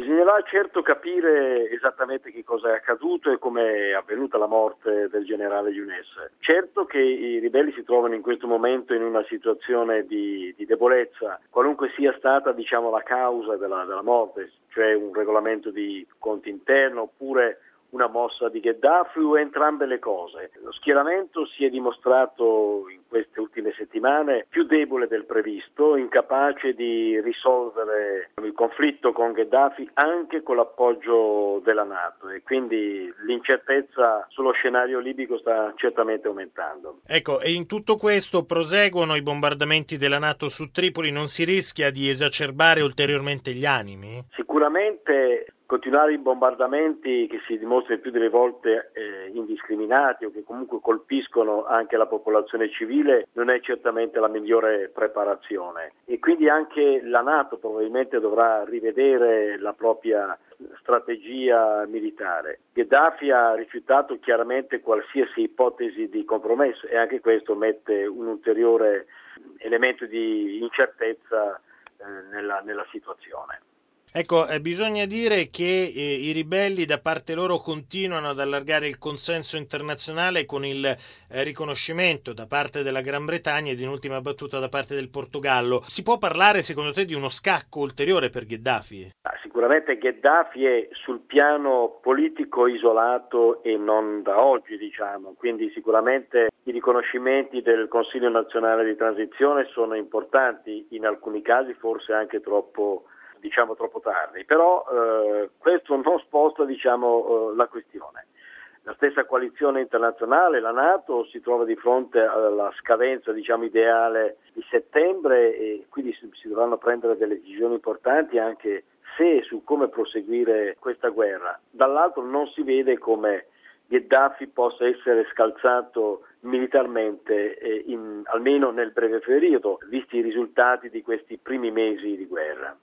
Bisognerà certo capire esattamente che cosa è accaduto e come è avvenuta la morte del generale Younes. Certo che i ribelli si trovano in questo momento in una situazione di debolezza, qualunque sia stata la causa della morte, cioè un regolamento di conti interno oppure una mossa di Gheddafi o entrambe le cose. Lo schieramento si è dimostrato in queste ultime settimane più debole del previsto, incapace di risolvere il conflitto con Gheddafi anche con l'appoggio della NATO e quindi l'incertezza sullo scenario libico sta certamente aumentando. Ecco, e in tutto questo proseguono i bombardamenti della NATO su Tripoli, non si rischia di esacerbare ulteriormente gli animi? Sicuramente continuare i bombardamenti che si dimostrano più delle volte indiscriminati o che comunque colpiscono anche la popolazione civile non è certamente la migliore preparazione e quindi anche la NATO probabilmente dovrà rivedere la propria strategia militare. Gheddafi ha rifiutato chiaramente qualsiasi ipotesi di compromesso e anche questo mette un ulteriore elemento di incertezza nella situazione. Ecco, bisogna dire che i ribelli da parte loro continuano ad allargare il consenso internazionale con il riconoscimento da parte della Gran Bretagna ed in ultima battuta da parte del Portogallo. Si può parlare secondo te di uno scacco ulteriore per Gheddafi? Sicuramente Gheddafi è sul piano politico isolato e non da oggi, quindi sicuramente i riconoscimenti del Consiglio nazionale di transizione sono importanti, in alcuni casi forse anche troppo tardi, però questo non sposta la questione. La stessa coalizione internazionale, la NATO, si trova di fronte alla scadenza ideale di settembre e quindi si dovranno prendere delle decisioni importanti anche se e su come proseguire questa guerra. Dall'altro non si vede come Gheddafi possa essere scalzato militarmente almeno nel breve periodo, visti i risultati di questi primi mesi di guerra.